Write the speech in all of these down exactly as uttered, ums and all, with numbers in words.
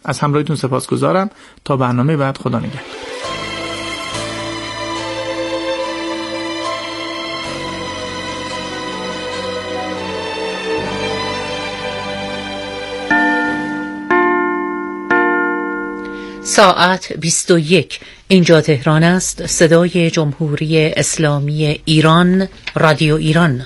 از همراهیتون سپاسگزارم. تا برنامه بعد، خدا نگهدار. ساعت بیست و یک. اینجا تهران است. صدای جمهوری اسلامی ایران، رادیو ایران.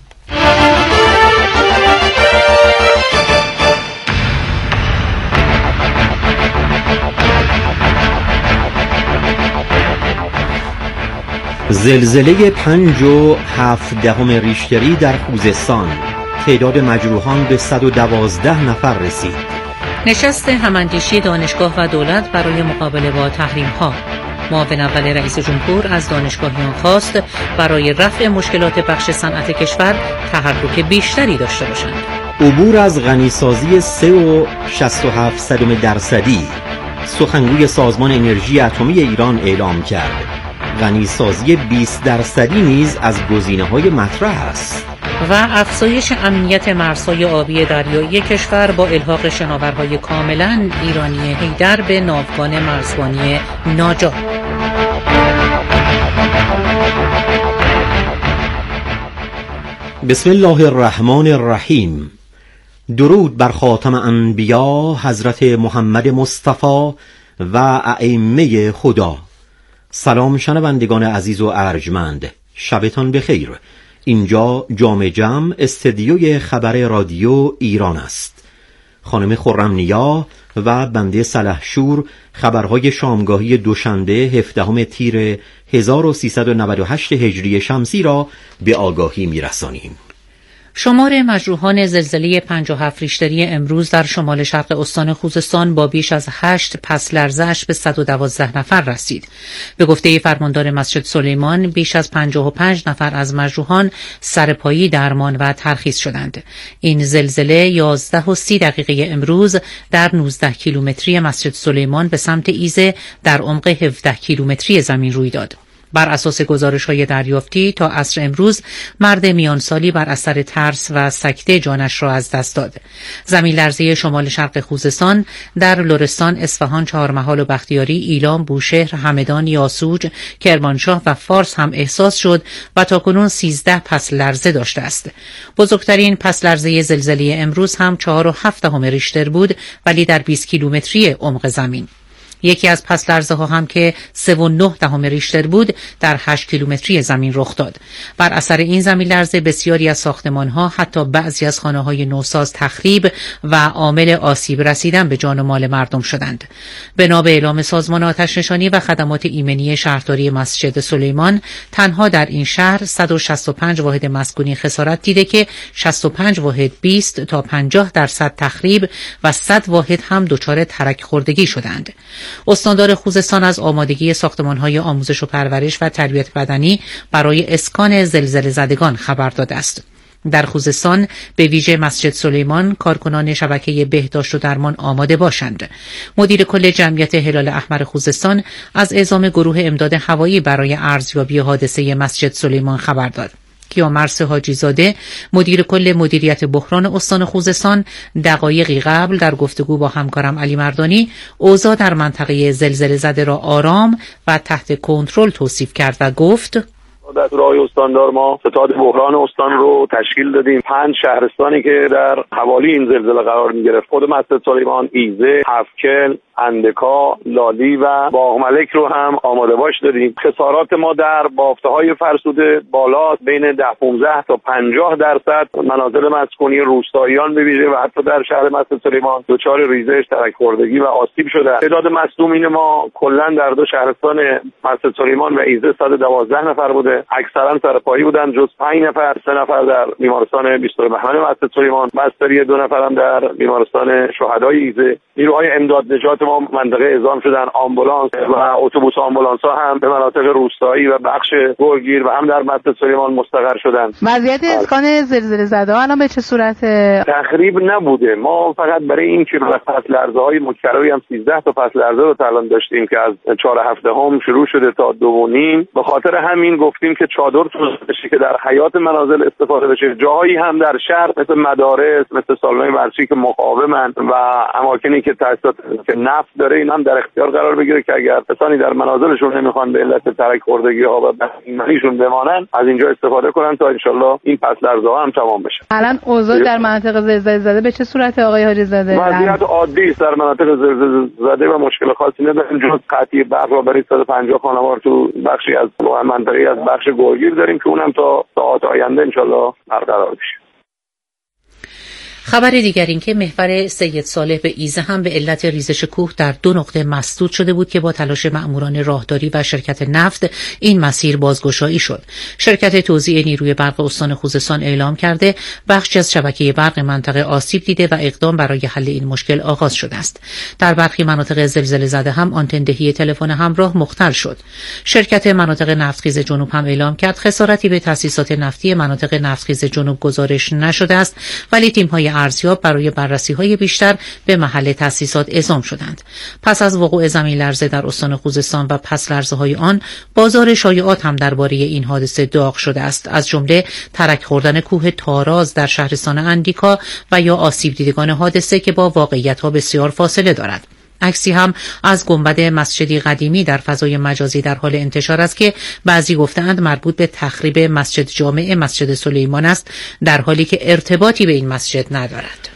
زلزله پنج و هفت دهم ریشتری در خوزستان، تعداد مجروحان به صد و دوازده نفر رسید. نشست هماندیشی دانشگاه و دولت برای مقابله با تحریم‌ها. معاون اول رئیس جمهور از دانشگاهیان خواست برای رفع مشکلات بخش صنعت کشور تحرک بیشتری داشته باشند. عبور از غنیسازی سه و شصت و هفت صدم درصدی، سخنگوی سازمان انرژی اتمی ایران اعلام کرد. غنیسازی بیست درصدی نیز از گزینه‌های مطرح است. و افزایش امنیت مرزهای آبی دریایی کشور با الحاق شناورهای کاملا ایرانی حیدر به ناوگان مرزبانی ناجا. بسم الله الرحمن الرحیم. درود بر خاتم انبیا حضرت محمد مصطفی و ائمه خدا. سلام شنوندگان عزیز و ارجمند، شبتان بخیر. اینجا جام جم استدیوی خبر رادیو ایران است. خانم خرم نیا و بنده سلحشور خبرهای شامگاهی دوشنبه هفدهم تیر هزار و سیصد و نود و هشت هجری شمسی را به آگاهی می‌رسانیم. شمار مجروحان زلزله پنج و هفت ریشتری امروز در شمال شرق استان خوزستان با بیش از هشت پس لرزه‌اش به صد و دوازده نفر رسید. به گفته فرماندار مسجد سلیمان، بیش از پنجاه و پنج نفر از مجروحان سرپایی درمان و ترخیص شدند. این زلزله یازده و سی دقیقه امروز در نوزده کیلومتری مسجد سلیمان به سمت ایزه در عمق هفده کیلومتری زمین روی داد. بر اساس گزارش‌های دریافتی تا عصر امروز مرد میانسالی بر اثر ترس و سکته جانش را از دست داد. زمین لرزه شمال شرق خوزستان در لرستان، اصفهان، چهارمحال و بختیاری، ایلام، بوشهر، همدان، یاسوج، کرمانشاه و فارس هم احساس شد و تاکنون سیزده پس لرزه داشته است. بزرگترین پس لرزه زلزله امروز هم چهار و هفت دهم ریشتر بود، ولی در بیست کیلومتری عمق زمین. یکی از پس لرزه ها هم که سه و نه دهم ریشتر بود در هشت کیلومتری زمین رخ داد. بر اثر این زمین لرزه بسیاری از ساختمان ها، حتی بعضی از خانه های نوساز تخریب و عامل آسیب رسیدن به جان و مال مردم شدند. بنا به اعلام سازمان آتش نشانی و خدمات ایمنی شهرداری مسجد سلیمان، تنها در این شهر صد و شصت و پنج واحد مسکونی خسارت دیده که شصت و پنج واحد بیست تا پنجاه درصد تخریب و صد واحد هم دچار ترک خوردگی شدند. استاندار خوزستان از آمادگی ساختمان‌های آموزش و پرورش و تربیت بدنی برای اسکان زلزله زدگان خبر داده است. در خوزستان به ویژه مسجد سلیمان کارکنان شبکه بهداشت و درمان آماده باشند. مدیر کل جمعیت هلال احمر خوزستان از اعزام گروه امداد هوایی برای ارزیابی حادثه مسجد سلیمان خبر داد. کیامرث حاجی زاده مدیر کل مدیریت بحران استان خوزستان دقایقی قبل در گفتگو با همکارم علی مردانی اوضاع در منطقه زلزله زده را آرام و تحت کنترل توصیف کرد و گفت: در راه استاندار ما ستاد بحران استان رو تشکیل دادیم. پنج شهرستانی که در حوالی این زلزله قرار می‌گرفت، خود مسجد سلیمان، ایزه، هفتکل، اندکا، لالی و باغملک رو هم آماده باش داریم. خسارات ما در بافته‌های فرسوده بالا بین ده پانزده تا پنجاه درصد. منازل مسکونی روستاییان به ویژه و حتی در شهر مسجد سلیمان دچار ریزش، ترک خوردگی و آسیب شده. تعداد مصدومین ما کلا در دو شهرستان مسجد سلیمان و ایزه صد و دوازده نفر بوده. اکثرا سرپایی بودن، جز پنج نفر، سه نفر در بیمارستان بیست و بهمن مسجد سلیمان، بستری دو نفر هم در بیمارستان شهدای ایزه. نیروهای امداد نجات ما منطقه اعزام شدن. آمبولانس و اتوبوس آمبولانس ها هم به مناطق روستایی و بخش گرگیر و هم در مسجد سلیمان مستقر شدن. وضعیت اسکان زلزله زده الان به چه صورت؟ تخریب نبوده. ما فقط برای این که پس لرزه های مکرری هم سیزده تا پس لرزه رو تا الان داشتیم که از چهار هفته هم شروع شده تا دو و نیم. به خاطر همین گفتیم گفتیم که چادر توزیع بشه که در حیاط منازل استفاده بشه. جاهایی هم در شهر مثل مدارس، مثل سالن‌های ورزشی که مقاومن و اماکنی که تاسیسات که نفت داره، این هم در اختیار قرار بگیره که اگر کسانی در منازلشون نمیخوان به علت ترک خوردگی ها و بهینه‌ایشون بمانن، از اینجا استفاده کنن تا انشالله این پس لرزه ها هم تمام بشه. الان اوضاع در مناطق زلزله زده به چه صورت آقای حاجی زاده؟ وضعیت عادی است در مناطق زلزله زده و مشکل خاصی نداریم، جز قطعی برق را برای صد و پنجاه خانوار تو بخشی از منطقه از بخش گلگیر داریم که اونم تا ساعات آینده انشالله برقرار بشه. خبر دیگر این که محور سید صالح به ایزه هم به علت ریزش کوه در دو نقطه مسدود شده بود که با تلاش مأموران راهداری و شرکت نفت این مسیر بازگشایی شد. شرکت توزیع نیروی برق استان خوزستان اعلام کرده بخشی از شبکه برق منطقه آسیب دیده و اقدام برای حل این مشکل آغاز شده است. در برخی مناطق زلزله زده هم آنتن دهی تلفن همراه مختل شد. شرکت مناطق نفتخیز جنوب هم اعلام کرد خسارتی به تأسیسات نفتی مناطق نفتخیز جنوب گزارش نشده است، ولی تیم‌های ارزیاب برای بررسی‌های بیشتر به محل تأسیسات اعزام شدند. پس از وقوع زمین لرزه در استان خوزستان و پس لرزه‌های آن، بازار شایعات هم درباره این حادثه داغ شده است، از جمله ترک خوردن کوه تاراز در شهرستان اندیکا و یا آسیب دیدگان حادثه که با واقعیت‌ها بسیار فاصله دارد. عکسی هم از گنبد مسجدی قدیمی در فضای مجازی در حال انتشار است که بعضی گفتند مربوط به تخریب مسجد جامع مسجد سلیمان است، در حالی که ارتباطی به این مسجد ندارد.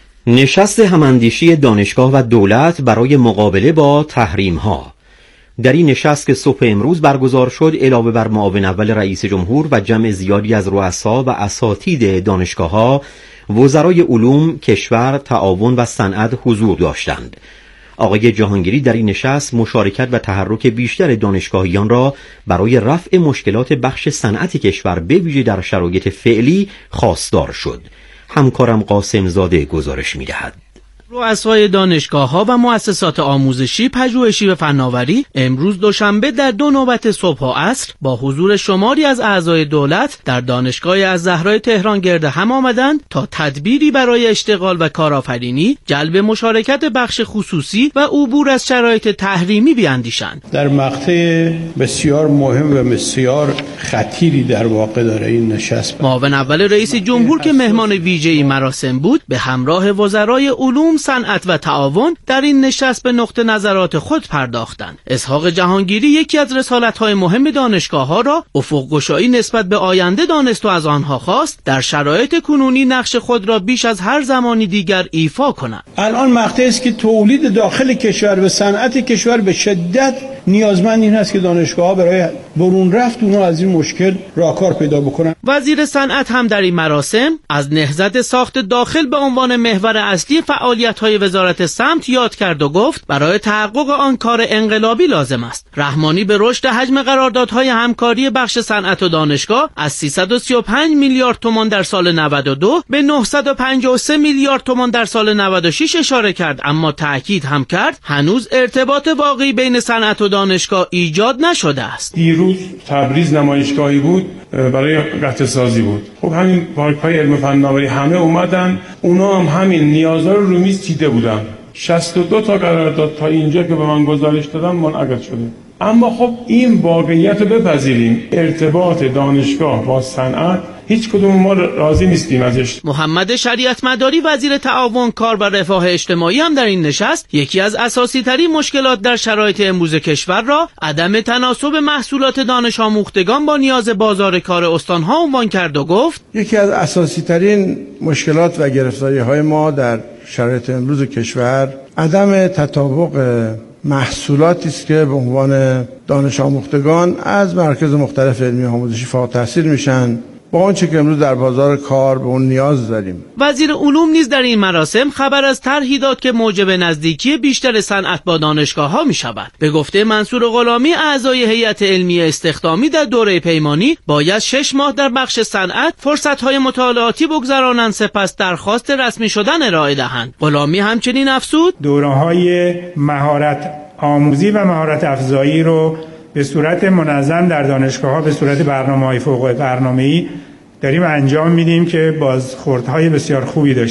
نشست هماندیشی دانشگاه و دولت برای مقابله با تحریم ها. در این نشست که صبح امروز برگزار شد، علاوه بر معاون اول رئیس جمهور و جمع زیادی از رؤسا و اساتید دانشگاه ها، وزرای علوم، کشور، تعاون و صنعت حضور داشتند. آقای جهانگیری در این نشست مشارکت و تحرک بیشتر دانشگاهیان را برای رفع مشکلات بخش صنعت کشور به ویژه در شرایط فعلی خواستار شد. همکارم قاسم زاده گزارش می‌دهد. رؤسای دانشگاه‌ها و مؤسسات آموزشی، پژوهشی و فناوری امروز دوشنبه در دو نوبت صبح و عصر با حضور شماری از اعضای دولت در دانشگاه الزهرا تهران گرد هم آمدند تا تدبیری برای اشتغال و کارآفرینی، جلب مشارکت بخش خصوصی و عبور از شرایط تحریمی بیاندیشند. در مقطع بسیار مهم و بسیار خطیری در واقع داره این نشست. معاون اول رئیس جمهور که مهمان ویژه‌ای مراسم بود، به همراه وزرای علوم، صنعت و تعاون در این نشست به نقطه نظرات خود پرداختند. اسحاق جهانگیری یکی از رسالت‌های مهم دانشگاه‌ها را افق گشایی نسبت به آینده دانست و از آنها خواست در شرایط کنونی نقش خود را بیش از هر زمانی دیگر ایفا کنند. الان مقطعی است که تولید داخل کشور و صنعت کشور به شدت نیازمند این است که دانشگاه‌ها برای برون رفت اونها از این مشکل راهکار پیدا بکنند. وزیر صنعت هم در این مراسم از نهضت ساخت داخل به عنوان محور اصلی فعالیت‌های وزارت سمت یاد کرد و گفت برای تحقق آن کار انقلابی لازم است. رحمانی به رشد حجم قراردادهای همکاری بخش صنعت و دانشگاه از سیصد و سی و پنج میلیارد تومان در سال نود و دو به نهصد و پنجاه و سه میلیارد تومان در سال نود و شش اشاره کرد، اما تأکید هم کرد هنوز ارتباط واقعی بین صنعت و دانشگاه ایجاد نشده است. دیروز تبریز نمایشگاهی بود برای قطع سازی بود. خب همین پارک‌های علم فناوری همه اومدن، اونا هم همین نیازها رو رو میز چیده بودن. شصت و دو تا قرارداد تا اینجا که به من گزارش دادن منعقد شده. اما خب این واقعیت رو بپذیریم، ارتباط دانشگاه با صنعت هیچ کدوم ما راضی نیستیم ازش. محمد شریعت مداری وزیر تعاون، کار و رفاه اجتماعی هم در این نشست یکی از اساسی ترین مشکلات در شرایط امروز کشور را عدم تناسب محصولات دانش آموختگان با نیاز بازار کار استانها عنوان کرد و گفت یکی از اساسی ترین مشکلات و گرفتاری های ما در شرایط امروز کشور عدم تطابق محصولاتی است که به عنوان دانش آموختگان از مراکز مختلف علمی آموزشی فارغ التحصیل میشن با آنچه که امروز در بازار کار به اون نیاز داریم. وزیر علوم نیز در این مراسم خبر از طرحی داد که موجب نزدیکی بیشتر صنعت با دانشگاه‌ها می‌شود. به گفته منصور غلامی، اعضای هیئت علمی استخدامی در دوره پیمانی باید شش ماه در بخش صنعت فرصت‌های مطالعاتی بگذرانند، سپس درخواست رسمی شدن ارائه دهند. غلامی همچنین افزود دوره‌های مهارت آموزی و مهارت افزایی رو به صورت منظم در دانشگاه‌ها به صورت برنامه‌های فوق برنامه‌ای داریم انجام میدیم که بازخوردهای بسیار خوبی داشته.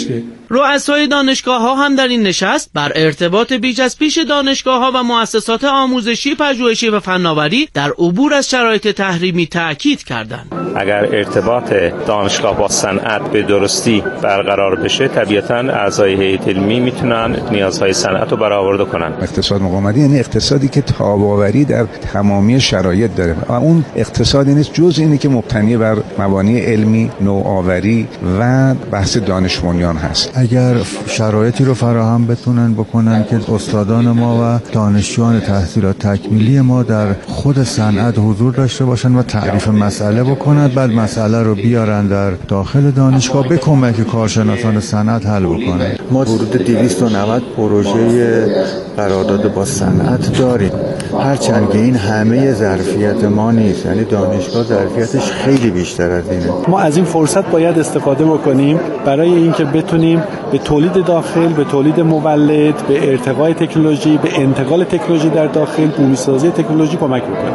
رؤسای دانشگاه‌ها هم در این نشست بر ارتباط بیش از پیش دانشگاه‌ها و مؤسسات آموزشی، پژوهشی و فناوری در عبور از شرایط تحریمی تأکید کردند. اگر ارتباط دانشگاه با صنعت به درستی برقرار بشه، طبیعتاً اعضای هیئت علمی میتونن نیازهای صنعت رو برآورده کنن. اقتصاد مقاومتی یعنی اقتصادی که تاب‌آوری در تمامی شرایط داره و اون اقتصادی نیست جز اینی که مبتنی بر مبانی علمی، نوآوری و بحث دانش بنیان هست. اگر شرایطی رو فراهم بتونن بکنن که استادان ما و دانشجویان تحصیلات تکمیلی ما در خود صنعت حضور داشته باشن و تعریف مسئله بکنن، بعد مسئله رو بیارن در داخل دانشگاه به کمک کارشناسان صنعت حل بکنن. ما حدود دویست و نود پروژه قرارداد با صنعت داریم، هرچند که این همه ظرفیت ما نیست، یعنی دانشگاه ظرفیتش خیلی بیشتر از اینه. ما از این فرصت باید استفاده بکنیم برای اینکه بتونیم به تولید داخل، به تولید مولد، به ارتقای تکنولوژی، به انتقال تکنولوژی در داخل، بومی‌سازی تکنولوژی کمک بکنیم.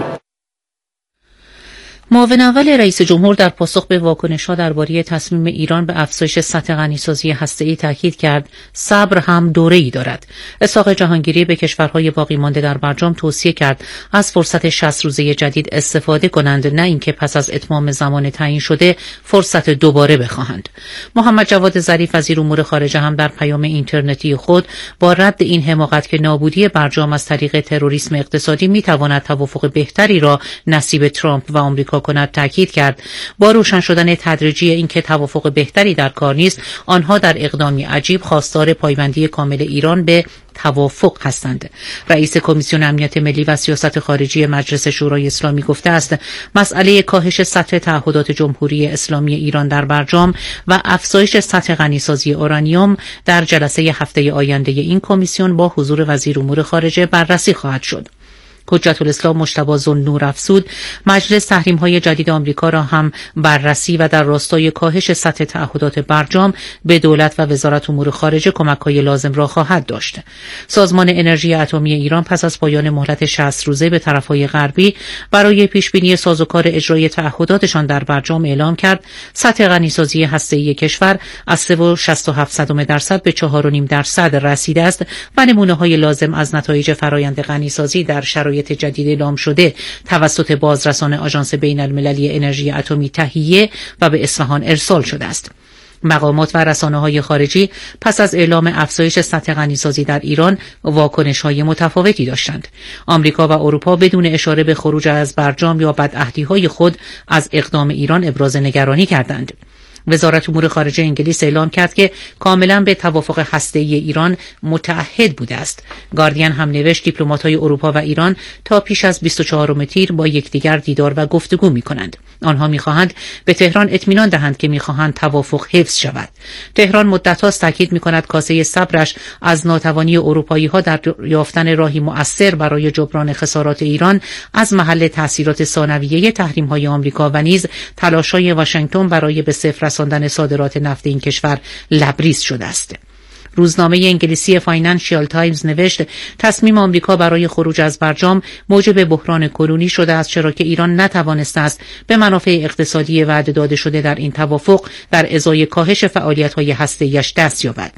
معاون اول رئیس جمهور در پاسخ به واکنش‌ها درباره تصمیم ایران به افزایش سطح غنیسازی هسته‌ای تاکید کرد صبر هم دوره‌ای دارد. اسحاق جهانگیری به کشورهای باقی مانده در برجام توصیه کرد از فرصت شصت روزه جدید استفاده کنند، نه اینکه پس از اتمام زمان تعیین شده فرصت دوباره بخواهند. محمد جواد ظریف وزیر امور خارجه هم در پیام اینترنتی خود با رد این حماقت که نابودی برجام از طریق تروریسم اقتصادی می‌تواند توافق بهتری را نصیب ترامپ و آمریکا کند تاکید کرد. با روشن شدن تدریجی اینکه توافق بهتری در کار نیست، آنها در اقدامی عجیب خواستار پایبندی کامل ایران به توافق هستند. رئیس کمیسیون امنیت ملی و سیاست خارجی مجلس شورای اسلامی گفته است مسئله کاهش سطح تعهدات جمهوری اسلامی ایران در برجام و افزایش سطح غنیسازی اورانیوم در جلسه هفته آینده این کمیسیون با حضور وزیر امور خارجه بررسی خواهد شد. حجت الاسلام مجتبی ذوالنور افزود مجلس تحریم‌های جدید آمریکا را هم بررسی و در راستای کاهش سطح تعهدات برجام به دولت و وزارت امور خارجه کمک‌های لازم را خواهد داشت. سازمان انرژی اتمی ایران پس از پایان مهلت شصت روزه به طرف‌های غربی برای پیشبینی سازوکار اجرای تعهداتشان در برجام اعلام کرد سطح غنیسازی هسته‌ای کشور از سه و شصت و هفت درصد به چهار و نیم درصد رسیده است و نمونه‌های لازم از نتایج فرآیند غنیسازی در شرایط جدید اعلام شده توسط بازرسان آژانس بین المللی انرژی اتمی تهیه و به اصفهان ارسال شده است. مقامات و رسانه‌های خارجی پس از اعلام افزایش سطح غنیسازی در ایران واکنش‌های متفاوتی داشتند. آمریکا و اروپا بدون اشاره به خروج از برجام یا بدعهدی‌های خود از اقدام ایران ابراز نگرانی کردند. وزارت امور خارجه انگلیس اعلام کرد که کاملا به توافق هسته‌ای ایران متعهد بوده است. گاردین هم نوشت دیپلمات‌های اروپا و ایران تا پیش از بیست و چهارم تیر با یکدیگر دیدار و گفتگو می‌کنند. آنها می‌خواهند به تهران اطمینان دهند که می‌خواهند توافق حفظ شود. تهران مدت‌هاست تاکید می‌کند کاسه صبرش از ناتوانی اروپایی‌ها در یافتن راهی مؤثر برای جبران خسارات ایران از محل تأثیرات ثانویه تحریم‌های آمریکا و نیز تلاش‌های واشنگتن برای به صفر رساندن صادرات نفت این کشور لبریز شده است. روزنامه انگلیسی فاینانشیال تایمز نوشت تصمیم آمریکا برای خروج از برجام موجب بحران کنونی شده است، چرا که ایران نتوانسته است به منافع اقتصادی وعده داده شده در این توافق در ازای کاهش فعالیت‌های هسته‌ایش دست یابد.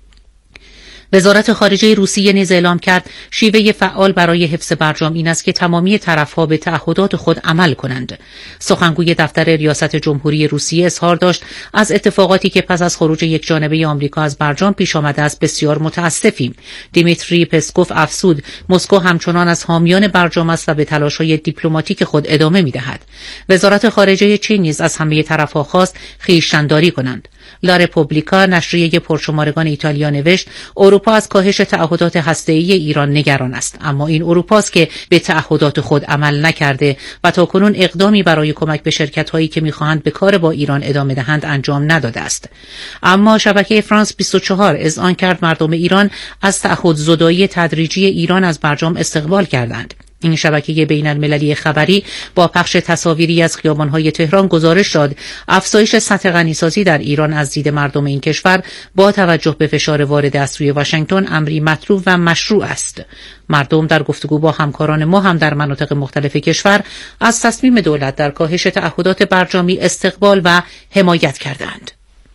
وزارت خارجه روسیه نیز اعلام کرد شیوه فعال برای حفظ برجام این است که تمامی طرف‌ها به تعهدات خود عمل کنند. سخنگوی دفتر ریاست جمهوری روسیه اظهار داشت از اتفاقاتی که پس از خروج یکجانبه آمریکا از برجام پیش آمده است بسیار متاسفیم. دیمیتری پسکوف افزود مسکو همچنان از حامیان برجام است و به تلاش‌های دیپلماتیک خود ادامه می‌دهد. وزارت خارجه چین نیز از همه طرف‌ها خواست خویشتن‌داری کنند. لا رپوبلیکا نشریه پرشمارگان ایتالیا نوشت اروپا از کاهش تعهدات هسته‌ای ایران نگران است، اما این اروپاست که به تعهدات خود عمل نکرده و تاکنون اقدامی برای کمک به شرکت‌هایی که می‌خواهند به کار با ایران ادامه دهند انجام نداده است. اما شبکه فرانس بیست و چهار اذعان کرد مردم ایران از تعهدزدایی تدریجی ایران از برجام استقبال کردند. این شبکه بین المللی خبری با پخش تصاویری از خیابان‌های تهران گزارش داد افزایش سطح غنیسازی در ایران از دید مردم این کشور با توجه به فشار وارد از سوی واشنگتن امری مطلوب و مشروع است. مردم در گفتگو با همکاران ما هم در مناطق مختلف کشور از تصمیم دولت در کاهش تعهدات برجامی استقبال و حمایت کردند.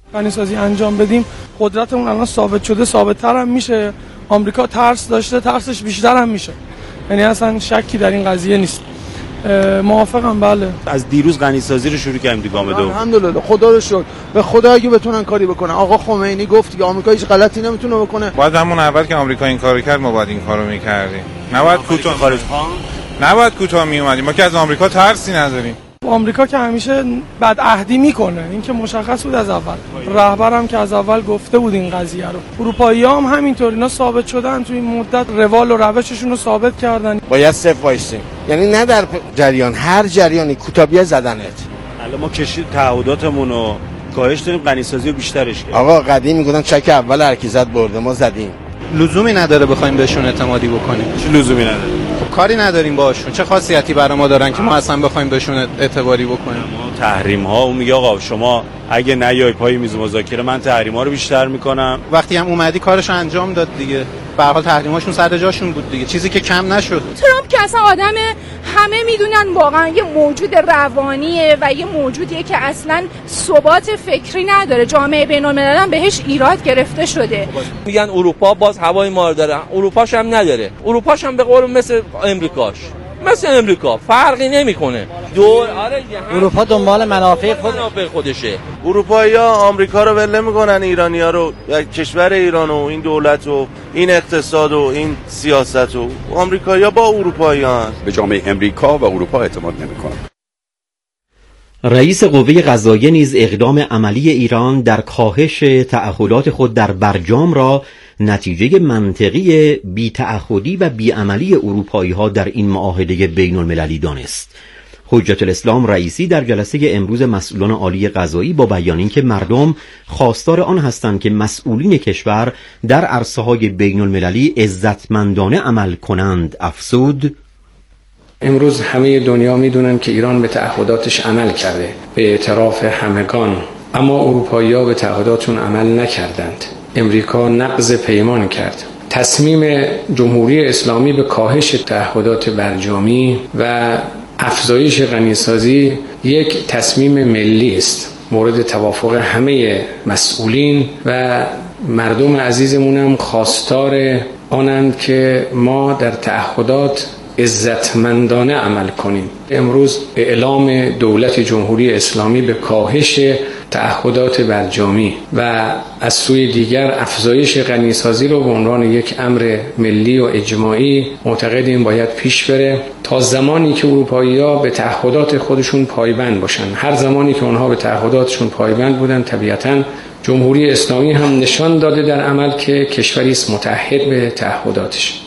غنی‌سازی انجام بدیم قدرتمون الان ثابت شده، ثابت‌تر هم میشه. آمریکا ترس داشته، ترسش بیشتر هم میشه، یعنی اصلا شکی در این قضیه نیست. موافقم. بله از دیروز غنی‌سازی رو شروع کردیم دیگه گام دوم. الحمدلله خدا رو شکر. به خدا اگه بتونن کاری بکنن. آقا خمینی گفت که آمریکا هیچ غلطی نمیتونه بکنه. باید همون اول که آمریکا این کارو کرد ما باید این کارو می‌کردیم. نباید کوتاه خارج ها. نباید کوتاه میومدیم. ما که از آمریکا ترسی نداریم. آمریکا که همیشه بدعهدی میکنه، این که مشخص بود از اول. رهبرم که از اول گفته بود این قضیه رو. اروپایی‌ها هم همینطور، اینا ثابت شدن تو این مدت، روال و روششون رو ثابت کردن. باید صفر وایسیم، یعنی نه در جریان، هر جریانی کوتابیه زدنت. الان ما کشید تعهداتمون رو کاهش داریم، غنی‌سازی رو بیشترش کردیم. آقا قدیم میگفتن چک اول هر کی زد برده، ما زدیم. لزومی نداره بخوایم بهشون اعتمادی بکنیم. چه لزومی نداره؟ خب کاری نداریم باهاشون، چه خاصیتی برای ما دارن که ما اصلا بخوایم بهشون اعتباری بکنیم؟ ما تحریم ها، اون میگه آقا شما اگه نیای پای میز مذاکره من تحریم ها رو بیشتر میکنم. وقتی هم اومدی کارش انجام داد دیگه. به هر حال تحریماشون سر جاشون بود دیگه، چیزی که کم نشد. ترامپ که اصلا آدم همه میدونن واقعا یه موجود روانیه و یه موجودیه که اصلا ثبات فکری نداره. جامعه بین‌المللی هم بهش ایراد گرفته شده. میگن اروپا باز هوای ما رو داره، اروپاش هم نداره. اروپاش هم به قول مثل امریکاش، مثل امریکا فرقی نمیکنه. دور آره اروپا دنبال منافع خود منافع خودشه. اروپایی‌ها آمریکا رو ول نمی‌کنن، ایرانی‌ها رو، کشور ایران و این دولت و این اقتصاد و این سیاست و آمریکایی‌ها با اروپایی‌ها به جامعه امریکا و اروپا اعتماد نمی‌کنن. رئیس قوه قضاییه نیز اقدام عملی ایران در کاهش تعهدات خود در برجام را نتیجه منطقی بی‌تعهدی و بی‌عملی اروپایی‌ها در این معاهده بین‌المللی دانست. حجت الاسلام رئیسی در جلسه امروز مسئولان عالی قضایی با بیان اینکه مردم خواستار آن هستند که مسئولین کشور در عرصه‌های بین‌المللی عزتمندانه عمل کنند افزود: امروز همه دنیا میدونن که ایران به تعهداتش عمل کرده به اعتراف همگان، اما اروپایی‌ها به تعهداتشون عمل نکردند. امریکا نقض پیمان کرد. تصمیم جمهوری اسلامی به کاهش تعهدات برجامی و افزایش غنی‌سازی یک تصمیم ملی است، مورد توافق همه مسئولین و مردم عزیزمون هم خواستار آنند که ما در تعهدات عزتمندانه عمل کنیم. امروز اعلام دولت جمهوری اسلامی به کاهش تعهدات برجامی و از سوی دیگر افزایش غنی‌سازی رو به عنوان یک امر ملی و اجماعی معتقدیم باید پیش بره تا زمانی که اروپایی‌ها به تعهدات خودشون پایبند باشن. هر زمانی که اونها به تعهداتشون پایبند بودن طبیعتاً جمهوری اسلامی هم نشان داده در عمل که کشوری است متعهد به تعهداتش.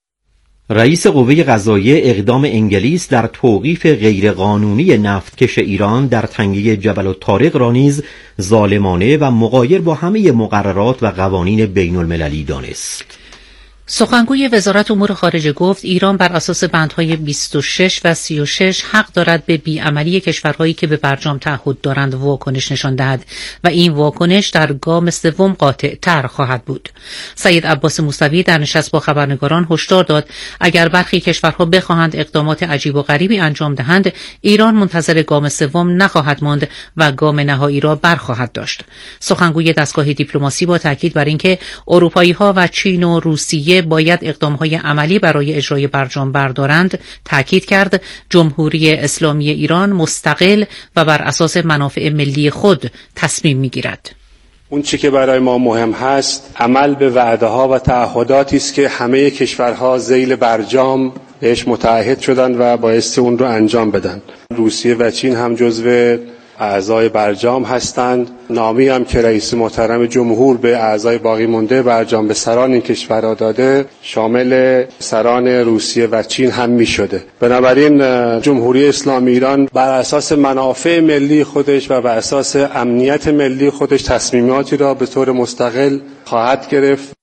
رئیس قوه قضاییه اقدام انگلیس در توقیف غیرقانونی نفتکش ایران در تنگه جبل الطارق را نیز ظالمانه و مغایر با همه مقررات و قوانین بین المللی دانست. سخنگوی وزارت امور خارجه گفت ایران بر اساس بندهای بیست و شش و سی و شش حق دارد به بیعملی کشورهایی که به برجام تعهد دارند واکنش نشان دهد و این واکنش در گام سوم قاطع تر خواهد بود. سید عباس موسوی در نشست با خبرنگاران هشدار داد اگر برخی کشورها بخواهند اقدامات عجیب و غریبی انجام دهند ایران منتظر گام سوم نخواهد ماند و گام نهایی را برخواهد داشت. سخنگوی دستگاه دیپلماسی با تاکید بر اینکه اروپایی‌ها و چین و روسیه باید اقدامهای عملی برای اجرای برجام بردارند تاکید کرد جمهوری اسلامی ایران مستقل و بر اساس منافع ملی خود تصمیم میگیرد. اون چی که برای ما مهم هست عمل به وعده ها و تعهداتی است که همه کشورها ذیل برجام بهش متعهد شدند و بایستی اون رو انجام بدن. روسیه و چین هم جزو اعضای برجام هستند. نامی هم که رئیس محترم جمهور به اعضای باقی مونده برجام به سران این کشورها داده شامل سران روسیه و چین هم می شده. بنابراین جمهوری اسلامی ایران بر اساس منافع ملی خودش و بر اساس امنیت ملی خودش تصمیماتی را به طور مستقل خواهد گرفت.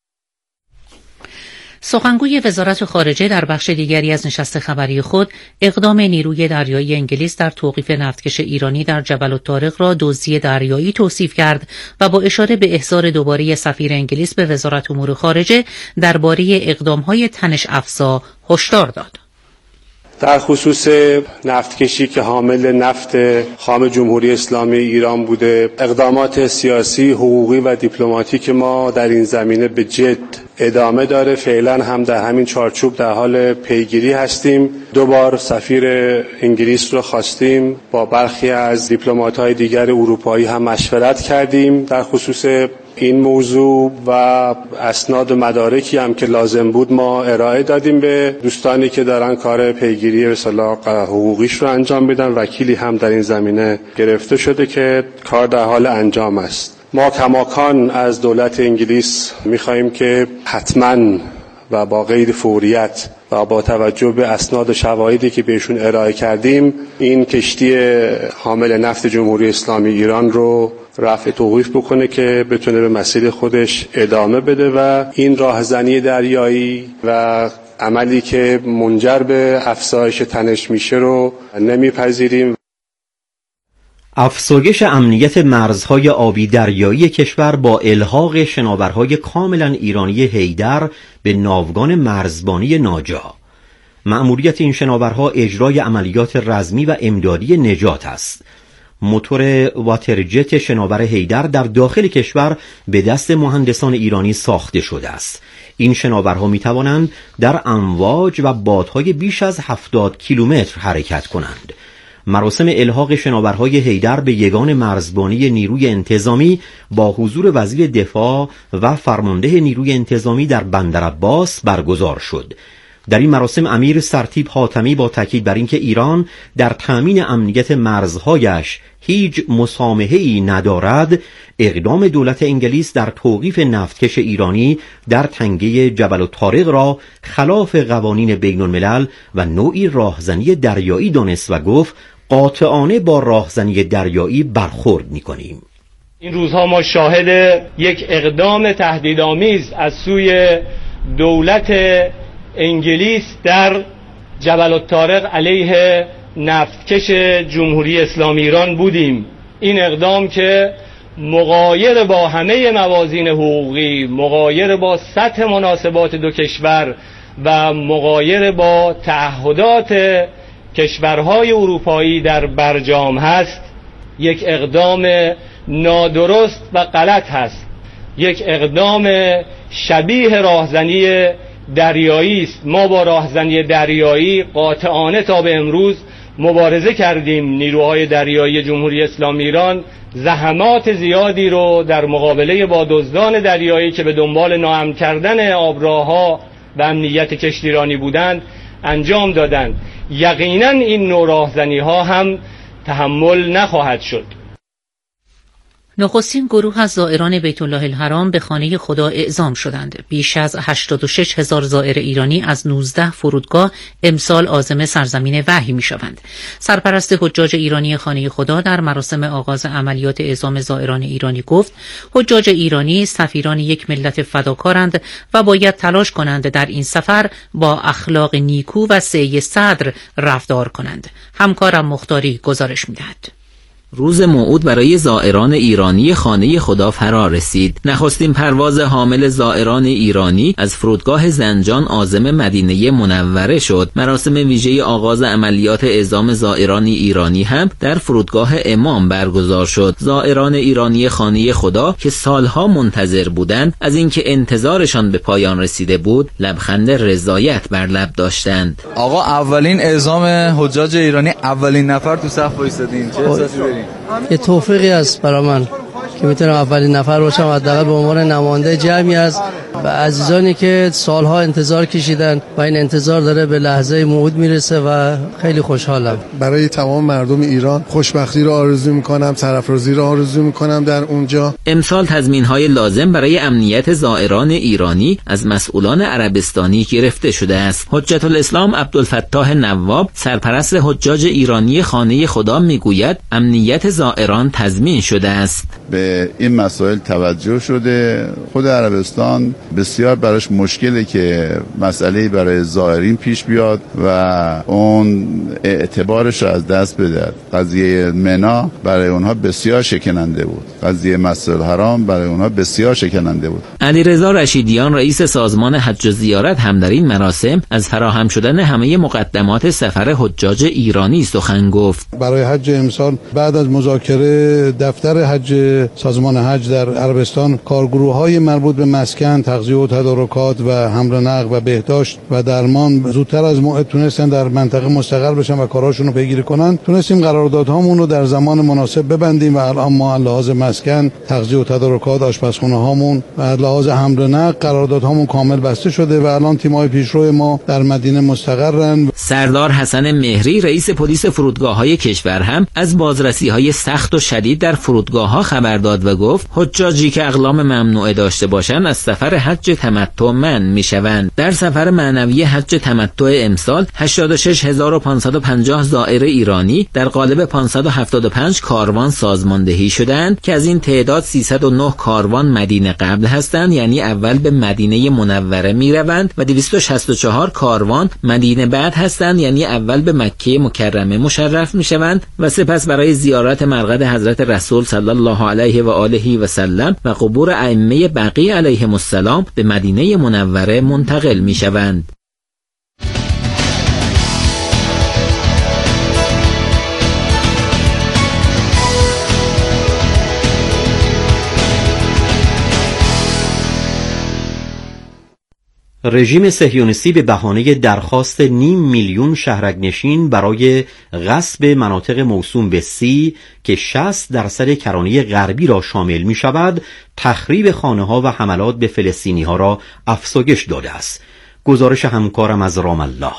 سخنگوی وزارت خارجه در بخش دیگری از نشست خبری خود اقدام نیروی دریایی انگلیس در توقیف نفتکش ایرانی در جبل الطارق را دزدی دریایی توصیف کرد و با اشاره به احضار دوباره سفیر انگلیس به وزارت امور خارجه درباره اقدام‌های تنش افزا هشدار داد. در خصوص نفتکشی که حامل نفت خام جمهوری اسلامی ایران بوده، اقدامات سیاسی، حقوقی و دیپلماتیک ما در این زمینه به جد ادامه داره. فعلا هم در همین چارچوب در حال پیگیری هستیم. دو بار سفیر انگلیس رو خواستیم، با برخی از دیپلمات‌های دیگر اروپایی هم مشورت کردیم در خصوص این موضوع و اسناد و مدارکی هم که لازم بود ما ارائه دادیم به دوستانی که دارن کار پیگیری به اصطلاح حقوقیش رو انجام میدن. وکیلی هم در این زمینه گرفته شده که کار در حال انجام است. ما کماکان از دولت انگلیس می‌خواهیم که حتماً و با قید فوریت و با توجه به اسناد و شواهدی که بهشون ارائه کردیم این کشتی حامل نفت جمهوری اسلامی ایران رو رفع توقیف بکنه که بتونه به مسیر خودش ادامه بده و این راهزنی دریایی و عملی که منجر به افزایش تنش میشه رو نمیپذیریم. افزایش امنیت مرزهای آبی دریایی کشور با الحاق شناورهای کاملا ایرانی حیدر به ناوگان مرزبانی ناجا. مأموریت این شناورها اجرای عملیات رزمی و امدادی نجات است. موتور واترجت شناور حیدر در داخل کشور به دست مهندسان ایرانی ساخته شده است. این شناورها می توانند در امواج و بادهای بیش از هفتاد کیلومتر حرکت کنند. مراسم الحاق شناورهای حیدر به یگان مرزبانی نیروی انتظامی با حضور وزیر دفاع و فرمانده نیروی انتظامی در بندرعباس برگزار شد. در این مراسم امیر سرتیپ حاتمی با تاکید بر اینکه ایران در تامین امنیت مرزهایش هیچ مسامحه‌ای ندارد، اقدام دولت انگلیس در توقیف نفتکش ایرانی در تنگه جبل الطارق را خلاف قوانین بین الملل و نوعی راهزنی دریایی دانست و گفت قاطعانه با راهزنی دریایی برخورد می‌کنیم. این روزها ما شاهد یک اقدام تهدیدآمیز از سوی دولت انگلیس در جبل الطارق علیه نفتکش جمهوری اسلامی ایران بودیم. این اقدام که مغایر با همه موازین حقوقی، مغایر با سطح مناسبات دو کشور و مغایر با تعهدات کشورهای اروپایی در برجام هست، یک اقدام نادرست و غلط هست. یک اقدام شبیه راهزنی دریایی است. ما با راهزنی دریایی قاطعانه تا به امروز مبارزه کردیم. نیروهای دریایی جمهوری اسلامی ایران زحمات زیادی رو در مقابله با دزدان دریایی که به دنبال ناامن کردن آبراه‌ها و امنیت کشتیرانی بودند انجام دادند. یقینا این نوع راهزنی‌ها هم تحمل نخواهد شد. نخستین گروه از زائران بیت الله الحرام به خانه خدا اعزام شدند. بیش از هشتاد و شش هزار زائر ایرانی از نوزده فرودگاه امسال عازم سرزمین وحی می شوند. سرپرست حجاج ایرانی خانه خدا در مراسم آغاز عملیات اعزام زائران ایرانی گفت حجاج ایرانی سفیران یک ملت فداکارند و باید تلاش کنند در این سفر با اخلاق نیکو و سعی صدر رفتار کنند. همکارم مختاری گزارش می دهد. روز موعود برای زائران ایرانی خانه خدا فرا رسید. نخستین پرواز حامل زائران ایرانی از فرودگاه زنجان عازم مدینه منوره شد. مراسم ویژه آغاز عملیات اعزام زائران ایرانی هم در فرودگاه امام برگزار شد. زائران ایرانی خانه خدا که سالها منتظر بودند از اینکه انتظارشان به پایان رسیده بود، لبخند رضایت بر لب داشتند. آقا اولین اعزام حجاج ایرانی، اولین نفر تو صف وایسادین، چه احساسی دارین؟ یه توفیقی است برای من که میتونم اولین نفر باشم، حداقل به عنوان نماینده جمعی از و عزیزانی که سالها انتظار کشیدن و این انتظار داره به لحظه موعود میرسه و خیلی خوشحالم. برای تمام مردم ایران خوشبختی رو آرزو میکنم، سرافرازی رو آرزو میکنم در اونجا. امسال تضمین‌های لازم برای امنیت زائران ایرانی از مسئولان عربستانی گرفته شده است. حجت الاسلام عبدالفتاح نواب سرپرست حجاج ایرانی خانه خدا میگوید امنیت زائران تضمین شده است. به به این مسائل توجه شده. خود عربستان بسیار براش مشکله که مسئله برای زائرین پیش بیاد و اون اعتبارش رو از دست بده. قضیه منا برای اونها بسیار شکننده بود، قضیه مسجد الحرام برای اونها بسیار شکننده بود. علیرضا رشیدیان رئیس سازمان حج و زیارت هم در این مراسم از فراهم شدن همه مقدمات سفر حجاج ایرانی سخن گفت. برای حج امسال بعد از مذاکره دفتر حج سازمان حج در عربستان کارگروه‌های مربوط به مسکن، تغذیه و تدارکات و حمل و نقل و بهداشت و درمان زودتر از موعد تونستن در منطقه مستقر بشن و کاراشون رو پیگیری کنن. تونستیم قراردادهامون رو در زمان مناسب ببندیم و الان ما لحاظ مسکن، تغذیه و تدارکات، آشپزخونه هامون و لحاظ حمل و نقل قراردادهامون کامل بسته شده و الان تیم‌های پیشرو ما در مدینه مستقرن. سردار حسن مهری رئیس پلیس فرودگاه‌های کشور هم از بازرسی‌های سخت و شدید در فرودگاه‌ها خبر داد و گفت حجاجی که اقلام ممنوعه داشته باشند از سفر حج تمتع منع می‌شوند. در سفر معنوی حج تمتع امسال هشتاد و شش هزار و پانصد و پنجاه زائر ایرانی در قالب پانصد و هفتاد و پنج کاروان سازماندهی شدند که از این تعداد سیصد و نه کاروان مدینه قبل هستند، یعنی اول به مدینه منوره میروند و دویست و شصت و چهار کاروان مدینه بعد هستند، یعنی اول به مکه مکرمه مشرف میشوند و سپس برای زیارت مرقد حضرت رسول صلی الله علیه و آله و سلم و قبور ائمه بقیع علیهم السلام به مدینه منوره منتقل میشوند. رژیم صهیونیستی به بهانه درخواست نیم میلیون شهرک‌نشین برای غصب مناطق موسوم به سی که شصت درصد کرانه غربی را شامل می شود، تخریب خانه‌ها و حملات به فلسطینی‌ها را افزایش داده است. گزارش همکارم از رام الله.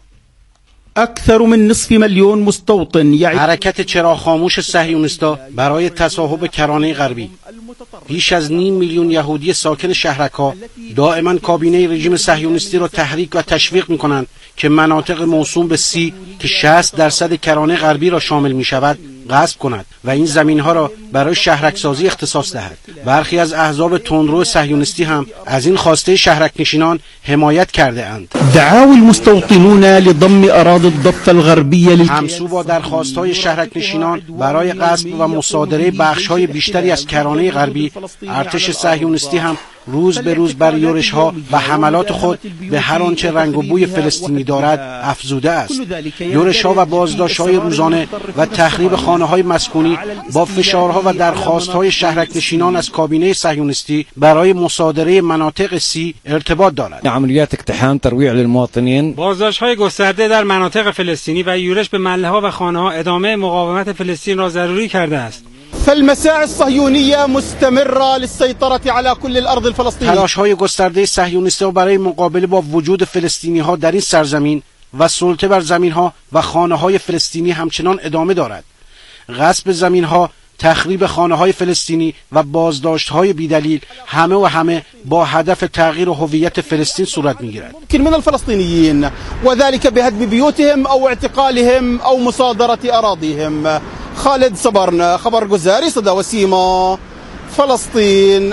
اکثر من نصف میلیون مستوطن حرکت چراغ خاموش صهیونیستا برای تصاحب کرانه غربی. بیش از نیم میلیون یهودی ساکن شهرک‌ها دائما کابینه رژیم صهیونیستی را تحریک و تشویق می‌کنند که مناطق موسوم به سی که شصت درصد کرانه غربی را شامل می‌شود غصب کند و این زمین‌ها را برای شهرک‌سازی اختصاص دهد. برخی از احزاب تندرو صهیونیستی هم از این خواسته شهرک‌نشینان حمایت کرده اند. دعاوی المستوطنون لضم اراضی الضفه الغربیه لل... همسو با درخواست‌های شهرک‌نشینان برای غصب و مصادره بخش‌های بیشتری از کرانه غربی، ارتش صهیونیستی هم روز به روز بر یورش‌ها و حملات خود به هر آنچه رنگ و بوی فلسطینی دارد افزوده است. یورش‌ها و بازداشت‌های روزانه و تخریب خانه‌های مسکونی با فشارها و درخواست‌های شهرک‌نشینان از کابینه صهیونیستی برای مصادره مناطق سی ارتباط دارد. عملیات اقتحام ترویع للمواطنین، بازداشت‌های گسترده در مناطق فلسطینی و یورش به محله‌ها و خانه‌ها ادامه مقاومت فلسطین را ضروری کرده است. فالمساعي الصهيونية مستمرة للسيطرة على كل الأرض الفلسطينية. تلاش‌های گسترده صهیونیست‌ها برای مقابله با وجود فلسطینی‌ها در این سرزمین و سلطه بر زمین‌ها و خانه‌های فلسطینی همچنان ادامه دارد. غصب زمین‌ها، تخریب خانه‌های فلسطینی و بازداشت‌های بی‌دلیل همه و همه با هدف تغییر هویت فلسطین صورت می‌گیرد. ممکن من الفلسطینیین وذلك بهدم بیوتهم او اعتقالهم او مصادره اراضیهم. خالد صبرنا، خبرگزاری صدا و سیما، فلسطین.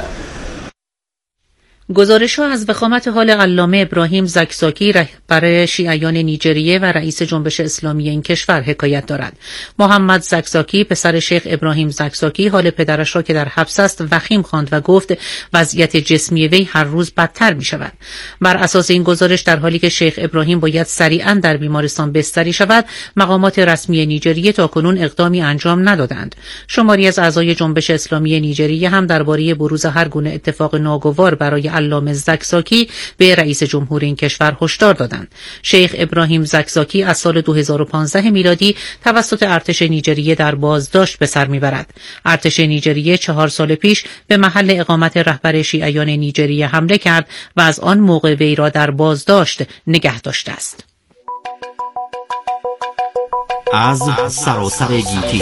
گزارش‌ها از وخامت حال علامه ابراهیم زکزاکی رهبر شیعیان نیجریه و رئیس جنبش اسلامی این کشور حکایت دارد. محمد زکزاکی پسر شیخ ابراهیم زکزاکی حال پدرش را که در حبس است وخیم خواند و گفت وضعیت جسمی وی هر روز بدتر می‌شود. بر اساس این گزارش در حالی که شیخ ابراهیم باید سریعاً در بیمارستان بستری شود، مقامات رسمی نیجریه تاکنون اقدامی انجام ندادند. شماری از اعضای جنبش اسلامی نیجریه هم درباره بروز هر گونه اتفاق ناگوار برای علامه زکزاکی به رئیس جمهور این کشور هشدار دادند. شیخ ابراهیم زکزاکی از سال دو هزار و پانزده میلادی توسط ارتش نیجریه در بازداشت به سر میبرد. ارتش نیجریه چهار سال پیش به محل اقامت رهبر شیعیان نیجریه حمله کرد و از آن موقع وی را در بازداشت نگه داشته است. از سراسر گیتی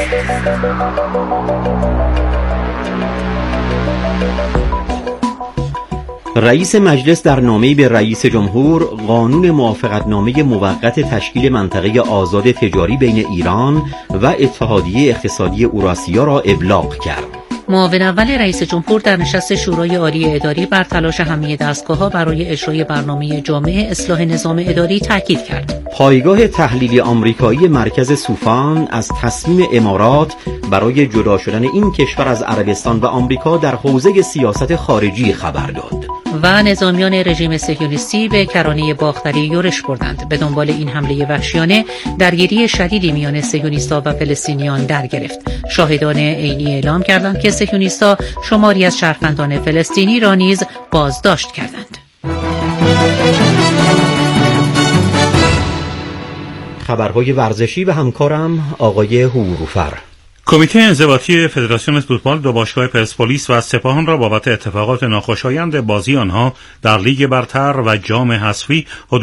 رئیس مجلس در نامه‌ای به رئیس جمهور قانون موافقتنامه موقت تشکیل منطقه آزاد تجاری بین ایران و اتحادیه اقتصادی اوراسیا را ابلاغ کرد. معاون اول رئیس جمهور در نشست شورای عالی اداری بر تلاش همه دستگاه‌ها برای اجرای برنامه جامع اصلاح نظام اداری تاکید کرد. پایگاه تحلیلی آمریکایی مرکز سوفان از تصمیم امارات برای جدا شدن این کشور از عربستان و آمریکا در حوزه سیاست خارجی خبر داد. و نظامیان رژیم صهیونیستی به کرانه باختری یورش بردند. به دنبال این حمله وحشیانه درگیری شدیدی میان صهیونیست‌ها و فلسطینیان در گرفت. شاهدان عینی اعلام کردند که صهیونیست‌ها شماری از شهروندان فلسطینی را نیز بازداشت کردند. خبرهای ورزشی و همکارم آقای هوروفر. کمیته انضباطی فدراسیون فوتبال دو باشگاه پرسپولیس و سپاهان را بابت اتفاقات ناخوشایند بازی آنها در لیگ برتر و جام حذفی